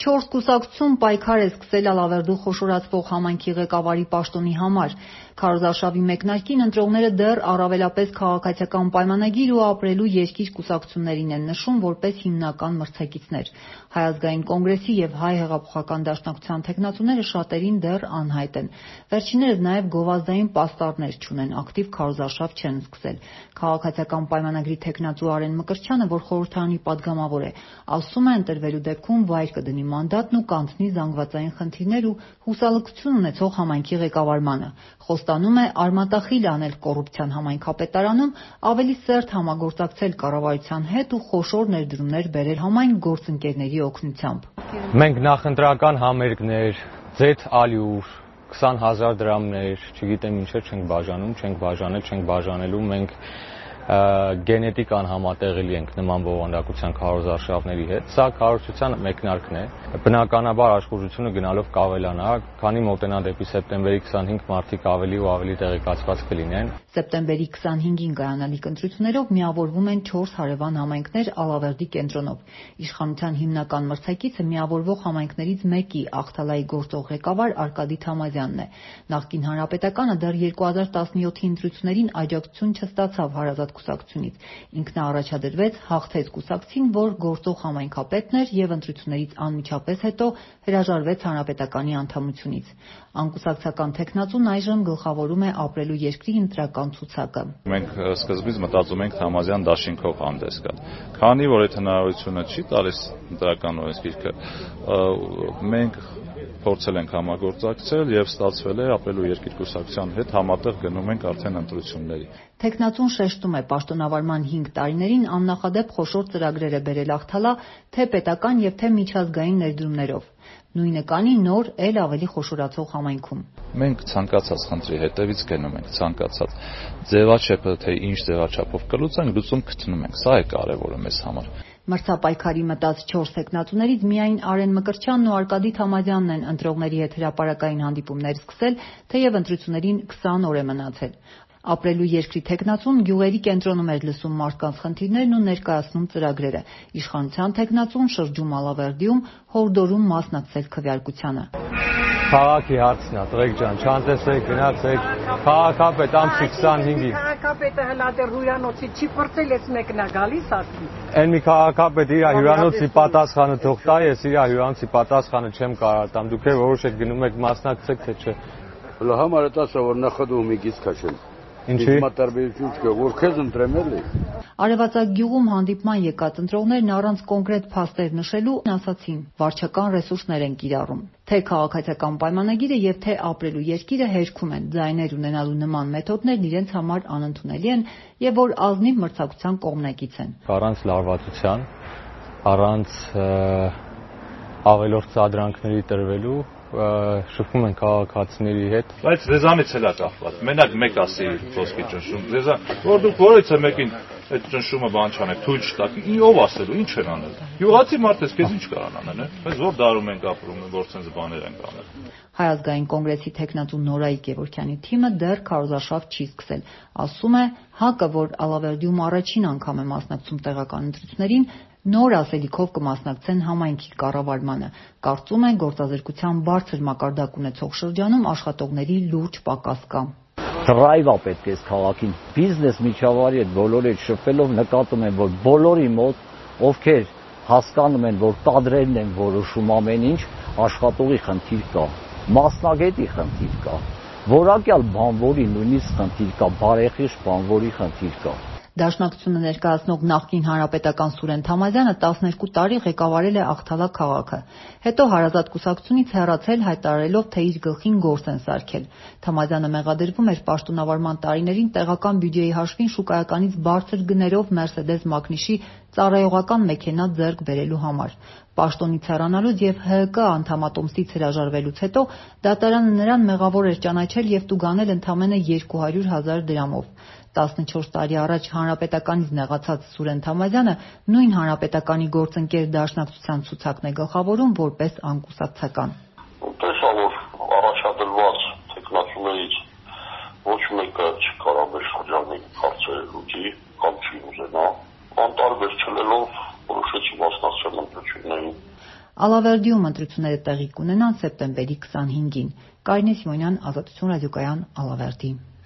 4 կուսակցություն պայքար է սկսել Ալավերդու խոշորացվող համայնքի ղեկավարի պաշտոնի համար։ Քարոզարշավի մեկնարկին ընտրողները դեռ առավելապես քաղաքացիական պայմանագիր ու ապրելու երկիր կուսակցություններին են նշում որպես հիմնական մրցակիցներ։ Հայ ազգային կոնգրեսի և Հայ հեղափոխական դաշնակցության թեկնածուները շատերին դեռ անհայտ են։ Վերջիններս նաև գովազդային պաստառներ չունեն, ակտիվ քարոզարշավ չեն սկսել։ Քաղաքացիական պայմանագրի թեկնածու Արեն Մկրտչյանը, որ խորհրդարանի падգամավոր է, ասում է ընտրվելու դեպքում վայր կդնի մանդատն ու կանցնի զանգվածային խնդիրներ ու հուսալքություն ունեցող համայնքի ղեկավարմանը։ Խոստանում է արմատախիլ անել կոռուպցիան համայնքապետարանում, ավելի սերտ համագործակցել կառավարության հետ ու խոշոր ներդրումներ բերել համայն գործընկերների օգնությամբ։ Մենք նախընտրական համերգներ, ձեթ ալյուր, 20,000 դրամներ, չգիտեմ ինչեր չենք բաժանում, չենք բաժանել, չենք բաժանելու, մենք գենետիկ անհամատեղելի ենք նման բովանդակության քարոզարշավների հետ։ Սա քարոզչության մեկնարկն է։ Բնականաբար աշխուժությունը գնալով կավելանա, քանի մոտենա դեպի սեպտեմբերի 25 մարդիկ ավելի ու ավելի տեղեկացված կլինեն։ Սեպտեմբերի 25-ին կայանալիք ընտրություններով միավորվում են 4 հարևան համայնքներ Ալավերդի կենտրոնով։ Իշխանության հիմնական մրցակիցը միավորվող համայնքներից մեկի Ախթալայի գործող ղեկավար Արկադի Թամազյանն է։ Նախկին հանրապետականը դեռ 2017-ի ընտրություններին աջակցություն չստացավ հարազատ կուսակցությունից։ Ինքն առաջադրվեց հաղթեց կուսակցին, որ գործող համայնքապետն էր և ընտրություններից անմիջապես հետո հրաժարվեց հանրապետականի անդամությունից։ Անկուսակցական թեկնածուն այժմ գլխավորում է ապրելու երկրի ընտրական ցուցակը։ Մենք սկզբից մտածում ենք Թամազյան դաշինքով հանդես գալ։ Քանի որ այդ հնարավորությունը չի տալիս ընտրական օրենսգիրքը, մենք փորձել ենք համագործակցել և ստացվել է ապրելու երկիր կուսակցության հետ համատեղ գնում ենք արդեն ընտրությունների։ Թեկնածուն շեշտում է պաշտոնավարման 5 տարիներին աննախադեպ խոշոր ծրագրեր է բերել Ախթալա թե պետական և թե միջազգային ներդրումներով։ Նույնը կանի նոր էլ ավելի խոշորացող համայնքում։ Մենք ցանկացած խնդրի հետևից գնում ենք, ցանկացած ձևաչափը թե ինչ ձևաչափով կլուծենք, լուծում գտնում ենք։ Սա է կարևորը մեզ համար։ Մրցապայքարի մտած 4 թեկնածուներից միայն Արեն Մկրտչյանն ու Արկադի Թամազյանն են ընտրողների հետ հրապարակային հանդիպումներ սկսել, թեև ընտրություններին 20 օր է մնացել։ Ապրելու երկրի թեկնածուն գյուղերի կենտրոնում էր լսում մարդկանց խնդիրներն ու ներկայացնում ծրագրերը։ Իշխանության թեկնածուն շրջում Ալավերդիում հորդորում մասնակցել քվեարկությանը։ Քաղաքի հարցն է, տղեկ ջան, չանտեսեք, գնացեք, քաղաքապետ ամսի 25-ին։ Քաղաքապետը հլա դեռ հյուրանոցի չի փրկել, ես մեկն է գալիս ասի։ Այն մի քաղաքապետ իր հյուրանոցի պատասխանը թող տա, ես իր հյուրանոցի պատասխանը չեմ կարող տամ։ Դուք էլ որոշեք գնում եք մասնակցեք թե չէ։ Հələ համար է ասա որ նախադում մի գից քաշել։ Ինչի՞։ Մատարբերություն չկա, որ քեզ ընտրեմ էլի։ Արևածագ գյուղում հանդիպման եկած ընտրողներն առանց կոնկրետ փաստեր նշելու ասացին՝ վարչական ռեսուրսներ են կիրառում։ Թե քաղաքացիական պայմանագիրը եւ թե ապրելու երկիրը հերքում են, ձայներ ունենալու նման մեթոդներն իրենց համար անընդունելի են եւ որ ազնիվ մրցակցության կողմնակից են։ Առանց լարվածության, առանց ավելորդ սադրանքների տրվելու շփվում են քաղաքացիների հետ։ Բայց ձեզանից էլ է կախված։ Մենակ մեկ ասի խոսքի ճնշում։ Ձեզան, որ դուք որից մեկին այդ ճնշումը բան չանեք, թույլ չտաք։ Ով ասելու, ինչ են անել։ Յուղացի մարդ ես, քեզ ինչ կարան անել, է։ Բայց որ դարում ենք ապրում, որ ցենց բաներ ենք անել։ Հայ ազգային կոնգրեսի թեկնածու Նորայիկ Գևորգյանի թիմը դեռ քարոզարշավ չի սկսել։ Ասում է, ՀԱԿ-ը, որ Ալավերդիում առաջին անգամ է մասնակցում տեղական ընտրություններին, նոր ասելիքով կմասնակցեն համայնքի կառավարմանը։ Կարծում է, գործազրկության բարձր մակարդակ ունեցող շրջանում աշխատողների լուրջ պակաս կա։ Դրայվ է պետք է քաղաքին բիզնես միջավայրի հետ բոլորի հետ շփվելով նկատում են, որ բոլորի մոտ ովքեր հասկանում են, որ կադրերն են որոշում ամեն ինչ, աշխատողի խնդիր կա, մասնագետի խնդիր կա, որակյալ բանվորի նույնիսկ խնդիր կա, բարեխիղճ բանվորի խնդիր կա։ Դաշնակցությունը ներկայացնող նախկին հանրապետական Սուրեն Թամազյանը 12 տարի ղեկավարել է Ախթալա քաղաքը։ Հետո հարազատ կուսակցությունից հեռացել հայտարարելով, թե իր գլխին գործ են սարքել։ Թամազյանը մեղադրվում էր պաշտոնավարման տարիներին տեղական բյուջեի հաշվին շուկայականից բարձր գներով Մերսեդես Մակնիշի ծառայողական մեքենա ձեռք բերելու համար։ Պաշտոնից հեռանալուց և ՀՀԿ անդամատոմսից հրաժարվելուց հետո դատարանը նրան մեղավոր էր ճանաչել և տուգանել ընդամենը 200,000 դրամով։ 14 տարի առաջ հանրապետականից նեղացած Սուրեն Թամազյանը նույն հանրապետականի գործընկեր Դաշնակցության ցուցակն է գլխավորում որպես անկուսակցական։ Տեսա, որ առաջադրված թեկնածուներից ոչ մեկը չկարավ մեր շրջանի հարցերը լուծի կամ չի ուզենա, անտարբեր չլելով որոշեցի մասնակցել ընտրություններին։ Ալավերդիում ընտրությունները տեղի կունենան սեպտեմբերի 25-ին։ Կարինե Սիմոնյան, Ազատություն ռադիոկայան, Ալավերդի։